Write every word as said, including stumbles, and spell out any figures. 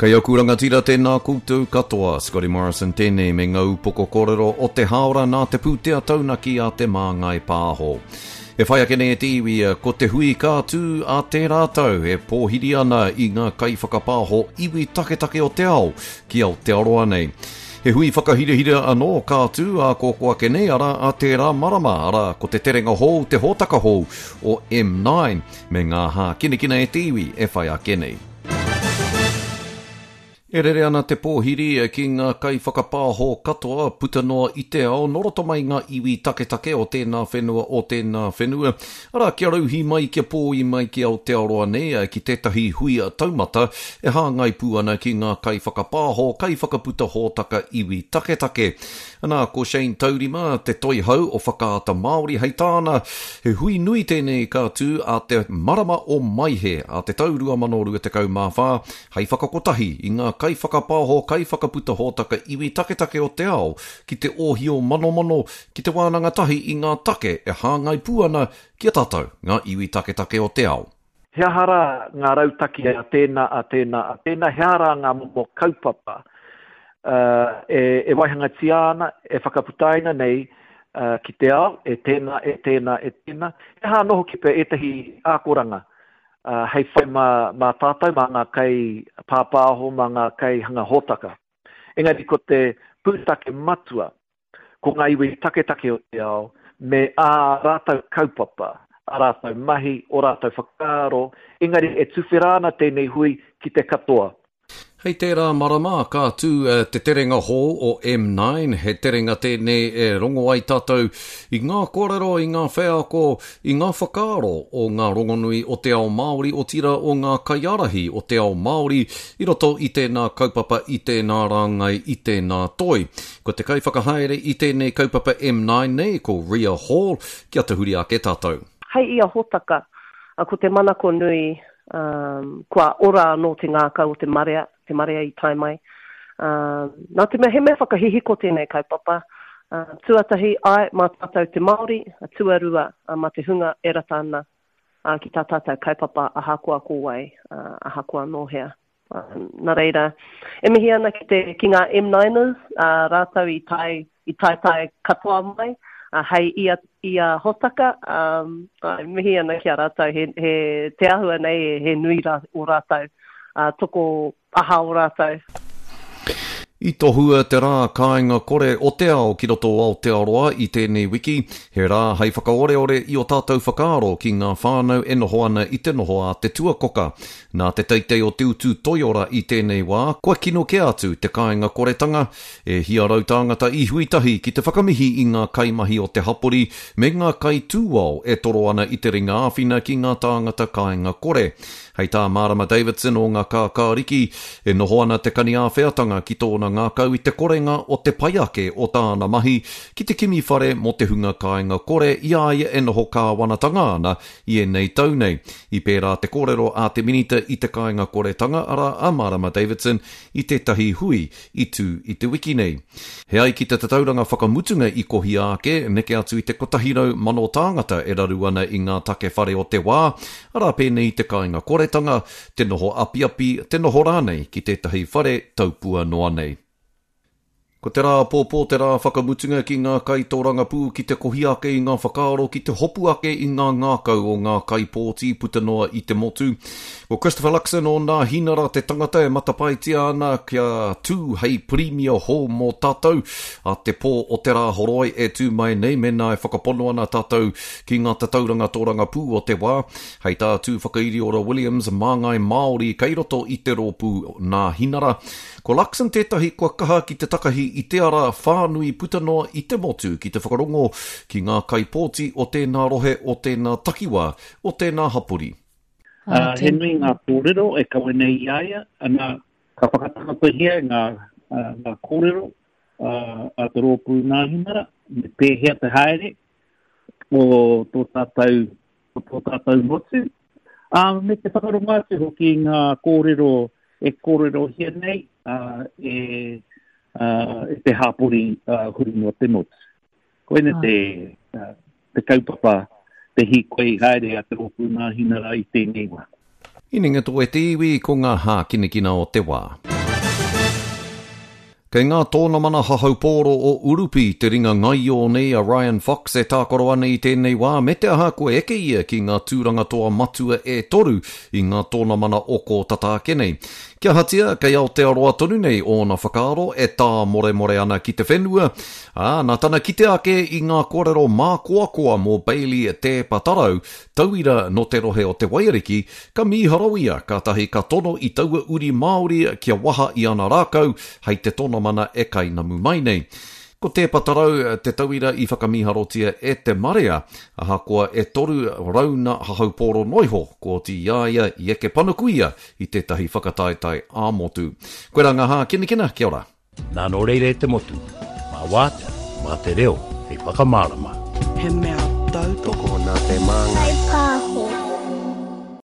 Kei au kuranga tira tēnā koutou katoa, Scotty Morrison tēnei me ngau poko kōrero o te haora nā te pūtea taunaki a te māngai pāho. E whai ake nei e tiwi, ko te hui kātū a te rātau, e pōhiri ana i ngā kai whakapāho iwi take take o te ao, ki Aotearoa nei. He hui whakahirehire anō kātū a kōkua ke nei ara a te rā marama ara ko te terenga hou, te hōtaka hou o M nine, me ngā hā kinekina e tiwi e whai ake nei. E rere ana te pōhiri ki ngā kai whakapāho katoa puta noa i te ao, noroto mai ngā iwi take take o tēnā whenua o tēnā whenua. Ara kia rauhi mai kia pōi mai ki Aotearoa nei ki tētahi hui taumata e hāngai pū ana ki ngā kai whakapāho, kai whakaputa hōtaka iwi take take. Ana ko Shane Taurima, te toi hau o whakaata Māori hei tāna, he hui nui tēnei kātū a te marama o Maihe, a te taurua manorua te kau mawhā, hei whakakotahi i ngā kai whakapāho, kai whakaputa hōtaka iwi take take o te ao, ki te ohio mano mano, ki te wānanga tahi i ngā take e hāngai pūana ki a tātou ngā iwi take take o te ao. He ahara ngā rautaki a tēnā, a tēnā, a tēnā, he ahara ngā momo kaupapa. Uh, e, e waihanga tiana, e whakaputaina nei uh, ki te ao, e tēnā, e tēnā, e tēnā. E hā noho ki pe etahi ākoranga, uh, hei whai mā, mā tātou, mā ngā kai pāpāho, mā ngā kai hanga hōtaka. Engari ko te pūtake matua, ko ngā iwi take take o te ao, me ā rātou kaupapa, a rātou mahi, o rātou whakaro, engari e tuwhirāna tēnei hui ki te katoa. Hei tērā marama, kā tū uh, te terenga hō o M nine, he terenga tēnei e rongo ai tātou i ngā kōrero, i ngā whēako, i ngā whakaro o ngā rongonui o te ao Māori, o tira o ngā kaiarahi o te ao Māori, i roto i tēnā kaupapa, i tēnā rāngai, i tēnā toi. Ko te kai whakahaere i tēnei kaupapa M nine nei, ko Ria Hall, kia te huri ake tātou. Hei ia hotaka, a ko te manako nui, um, kua ora no te ngākau o te marea, te marea i tai mai. Uh, nā te mea he mea whakahihiko tēnei kaupapa. Uh, tuatahi ai mā tātou te Māori, a tuarua uh, mā te hunga e ratāna uh, ki tā tātou kaupapa a hakua kōwai, uh, a hakua nōhea. Uh, nā reira, e mihi ana ki, te, ki ngā M nine-ers, uh, rātau i tai, i tai tai katoa mai, uh, hei ia, ia hotaka, um, uh, mihi ana ki a rātau, he, he te ahua nei, he nui rā, o rātau, uh, toko aha o rātau. I tohua te rā kāinga kore o te ao ki roto o Aotearoa i tēnei wiki, he rā hei whakaoreore i o tātou whakaaro ki ngā whānau e noho ana i te noho a te tuakoka. Nā te teitei o tiutu toiora i tēnei wā, kua kino ke atu te kāinga koretanga, e hia rau tāngata i huitahi ki te whakamihi i ngā kaimahi o te hapori, me ngā kai tūao e toro ana i te ringa āwhina ki ngā tāngata kāinga kore. Hei tā Marama Davidson o ngā kākāriki, e noho ana te kani āwheatanga ki tōna ngā kau i te korenga o te paiake o tāna mahi, ki te kimi whare mo te hunga kāinga kore, i ai e noho kāwanatanga ana i e nei tau nei. I pērā te kōrero a te minita i te kāinga koretanga ara a Marama Davidson i tētahi hui i tū i te wiki nei. He ai ki te tauranga whakamutunga i kohi ake, neke atu i te kotahirau mano tāngata e raru ana i ngā take whare o te wā, ara pēnei te kāinga kore tanga, te noho api api, te noho rānei ki tētahi whare taupua noa nei. Ko te rā pōpō te rā whakamutunga ki ngā kai tōranga pū, ki te kohi ake i ngā whakaaro, ki te hopu ake i ngā ngākau o ngā kai pōti puta noa i te motu. Ko Christopher Luxon o ngā hinara te tangata e matapaitia ana kia tū hei premia hō mō tātou, a te pō o te rā horoi e tū mai nei mena e whakapono ana tātou ki ngā tauranga tōranga pū o te wā. Hei tā tū whakairi ora Williams, māngai Māori, kei roto i te rōpū nā hinara. Ko Luxon tētahi kua kaha ki te takahi i te ara whānui putanoa i te motu ki te whakarongo ki ngā kaipōti o tēnā rohe o tēnā takiwā o tēnā hapuri. Uh, he nui ngā kōrero e kawe nei iaia, ana ka whakatanga pahia ngā, uh, ngā kōrero uh, a te rōpū nā hinara, me pēhea te haere o tō tātou, o tō tātou motu. Uh, me te whakaronga te hoki ngā kōrero e kōrero hia nei, uh, e Uh, e te hapori uh, huri no te motu. Koene ah. te, uh, te kaupapa, te hi koe haere a te rōpū nā hinara i tēnei wā. Ininga tō e te iwi ko ngā hā kinekina o te wā. Kei ngā tōna mana hahaupōro o Urupi te ringa ngai o nei a Ryan Fox e tākoro ana i tēnei wā me te aha koe eke ia ki ngā tūranga toa matua e toru i ngā tōna mana oko tatākenei. Kia hatia, kei Aotearoa tonu nei o na whakaaro e tā more more ana ki te whenua. Ah, nā tana ki te ake i ngā kōrero mā koakoa mō Bailey te patarau, tauira no te rohe o te Wairiki, ka miharawia ka tahi ka tono i taua uri Māori kia waha i ana rākau, hei te tona mana e kai namu mai nei. Ko te patarau te tauira i whakamiharotia e te marea, ahakoa e toru rauna hahauporo noiho ko ti iaia i eke panukuia i tētahi whakataetai āmotu. Koe rā ngā hā kinekina, kia ora. Nā no reire te motu, mā wāta, mā te reo, hei whakamārama. He mea tau toko nā te māngai